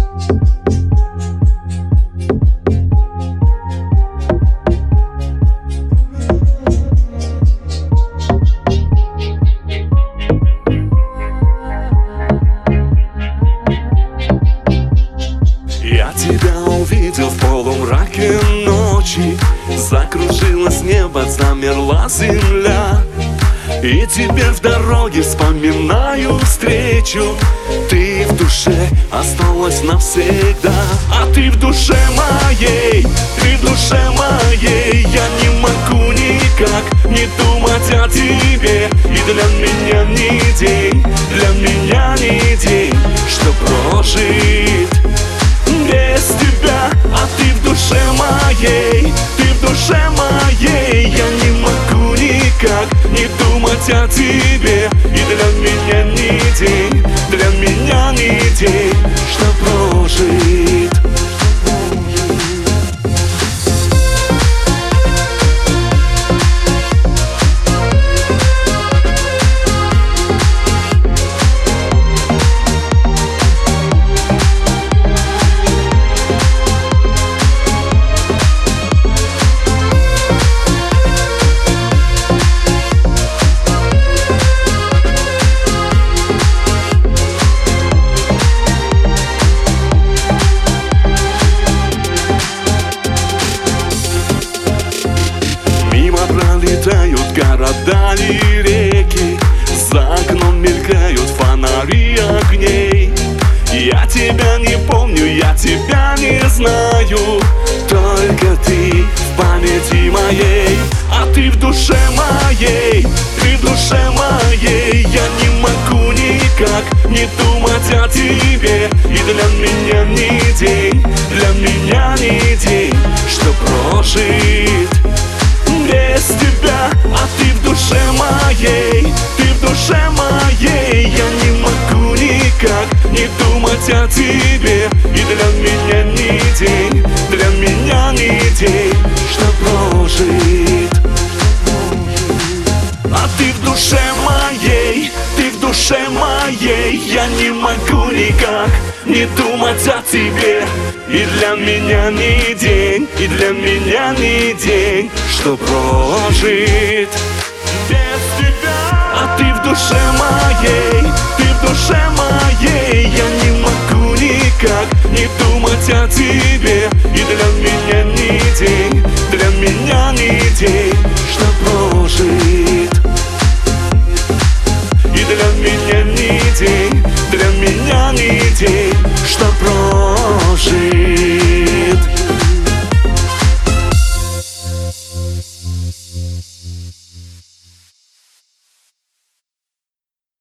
Я тебя увидел в полумраке ночи, закружилось небо, замерла земля. И теперь в дороге вспоминаю встречу. Ты в душе осталась навсегда. А ты в душе моей, ты в душе моей. Я не могу никак не думать о тебе. И для меня не день, для меня не день, что прожит без тебя. А ты в душе моей, ты в душе моей. Я не могу никак не думать о тебе. И для меня не день, для меня не день, что прожит. Пролетают города и реки, за окном мелькают фонари огней. Я тебя не помню, я тебя не знаю, только ты в памяти моей. А ты в душе моей, ты в душе моей. Я не могу никак не думать о тебе. И для меня не день, для меня не день, что прожит без тебя. А ты в душе моей, ты в душе моей. Я не могу никак не думать о тебе. И для меня не день, для меня не день, что прожит. А ты в душе моей, ты в душе моей. Я не могу никак не думать о тебе. И для меня не день, и для меня не день, что прожит без тебя. А ты в душе моей, ты в душе моей. Я не могу никак не думать о тебе.